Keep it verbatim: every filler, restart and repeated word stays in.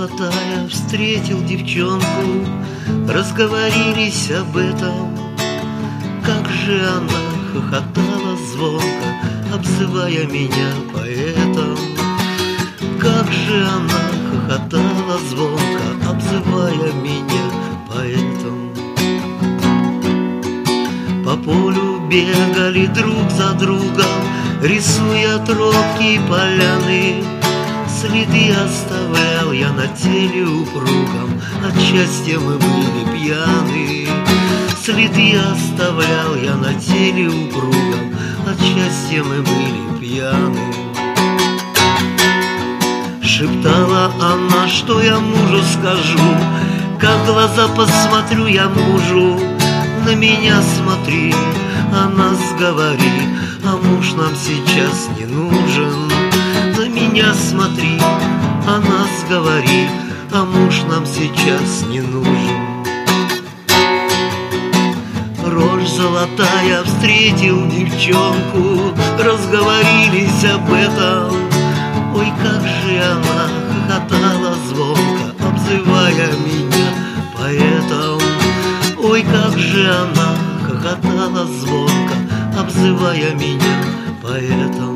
золотая, встретил девчонку, разговорились об этом. Как же она хохотала звонко, обзывая меня поэтом. Как же она хохотала звонко, обзывая меня поэтом. По полю бегали друг за другом, рисуя тропки поляны. Следы оставлял я на теле упругом, от счастья мы были пьяны. Следы оставлял я на теле упругом, от счастья мы были пьяны. Шептала она, что я мужу скажу, как в глаза посмотрю я мужу. На меня смотри, о нас говори, а муж нам сейчас не нужен. На меня смотри, о нас говори, а муж нам сейчас не нужен. Рожь золотая, встретил девчонку, разговорились об этом. Ой, как же она хохотала звонко, обзывая меня поэтом. Ой, как же она хохотала звонко, обзывая меня поэтом.